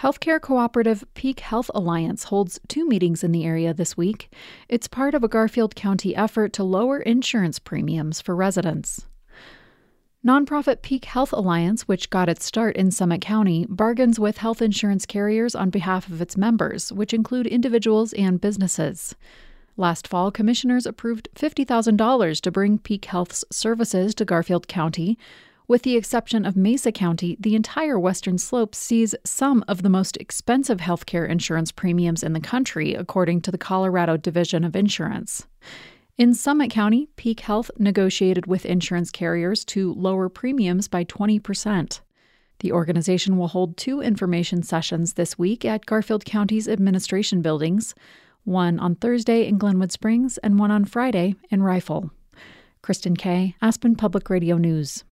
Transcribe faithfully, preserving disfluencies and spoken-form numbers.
Healthcare cooperative Peak Health Alliance holds two meetings in the area this week. It's part of a Garfield County effort to lower insurance premiums for residents. Nonprofit Peak Health Alliance, which got its start in Summit County, bargains with health insurance carriers on behalf of its members, which include individuals and businesses. Last fall, commissioners approved fifty thousand dollars to bring Peak Health's services to Garfield County. With the exception of Mesa County, the entire Western Slopes sees some of the most expensive healthcare insurance premiums in the country, according to the Colorado Division of Insurance. In Summit County, Peak Health negotiated with insurance carriers to lower premiums by twenty percent. The organization will hold two information sessions this week at Garfield County's administration buildings, one on Thursday in Glenwood Springs and one on Friday in Rifle. Kristen Kay, Aspen Public Radio News.